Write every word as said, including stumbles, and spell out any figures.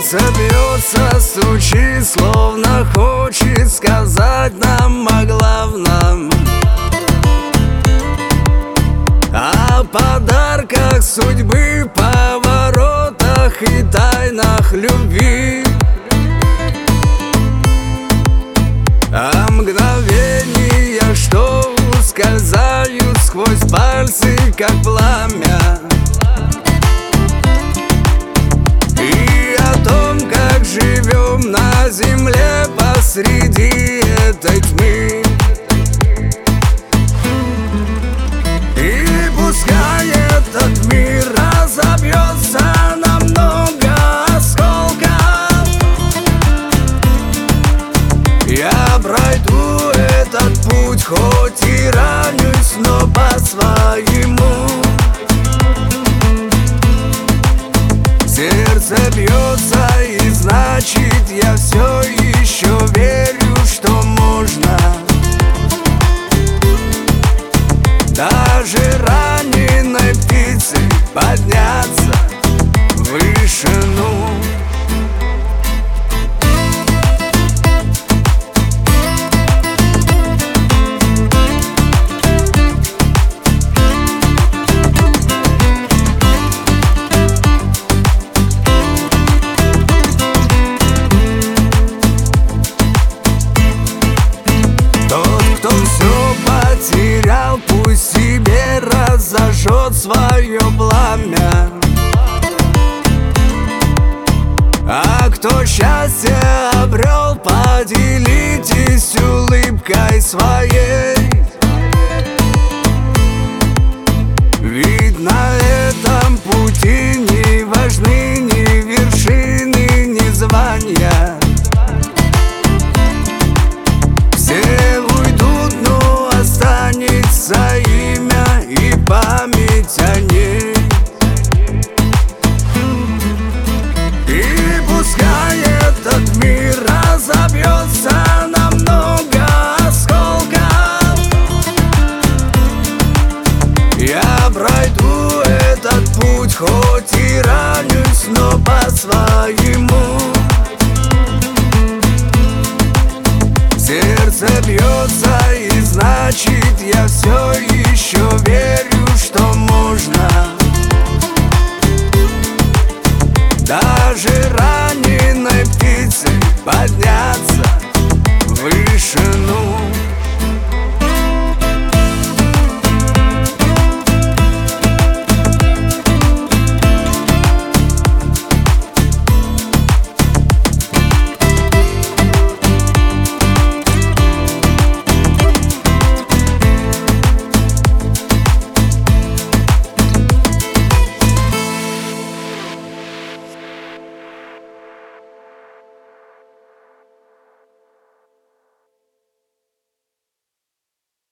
Сердце бьется, стучит, словно хочет сказать нам о главном, о подарках судьбы, поворотах и тайнах любви, о мгновениях, что ускользают сквозь пальцы, как пламя, и о том, как живем на земле посреди этой тьмы. И пускай этот мир разобьется на много осколков, я пройду этот путь, хоть и ранюсь, но по-своему. Сердце бьется, и значит, я все еще верю, что можно даже раненой птице подняться в вышину. Потерял, пусть себе разожжет свое пламя, а кто счастье обрел, поделитесь улыбкой своей. Ведь на этом пути не важны ни вершины, ни звания. Все уйдут, но останется имя и память о ней. И пускай этот мир разобьется на много осколков, я пройду этот путь, хоть и ранюсь, но по-своему. Сердце бьется, и значит, я все еще верю, что можно даже раненой птице подняться в вышину.